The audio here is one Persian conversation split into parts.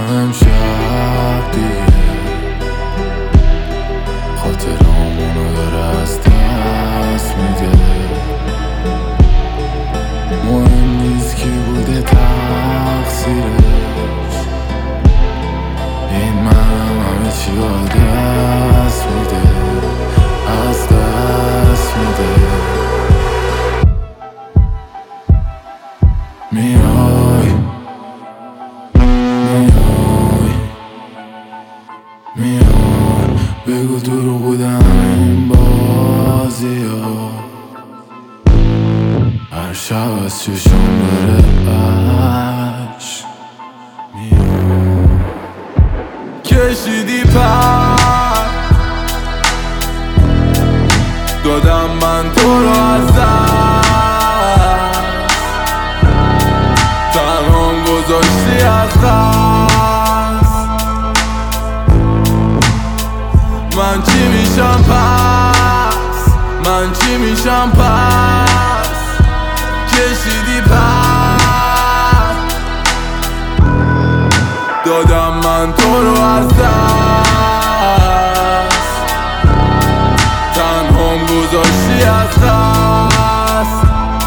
امشب دیگه خاطرامونو داره از دست میده. مهم نیست کی بوده تقصیرش، این منم همه چی از دست میده، از دست میده. میای بگو دروغ بودم این بازی ها، هر شب از چشم داره عشق میاد. کشیدی پر دادم من تو رو از دست، تنهام گذاشتی از دست. من چی میشم پس، من چی میشم پس. کشیدی پر دادم من تو رو از دست، تنهام گذاشتی از دست.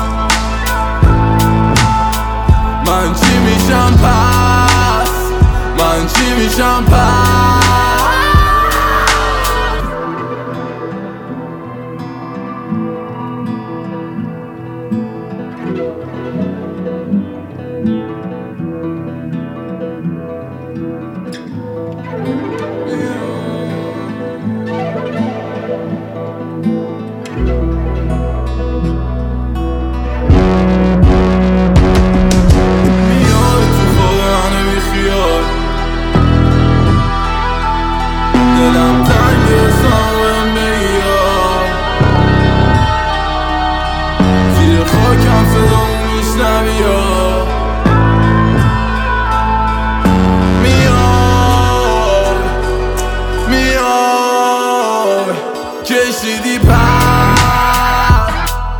من چی میشم پس، من چی میشم پس. دلم تنگ سامم بگیار، زیر خاکم صدامو میشنوی یا میای کشیدی پر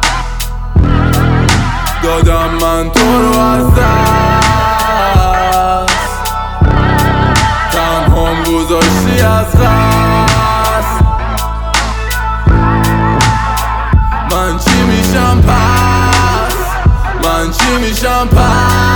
دادم من تو رو از دست، تنهام گذاشتی از دست. من چی میشم پس، من چی میشم پس.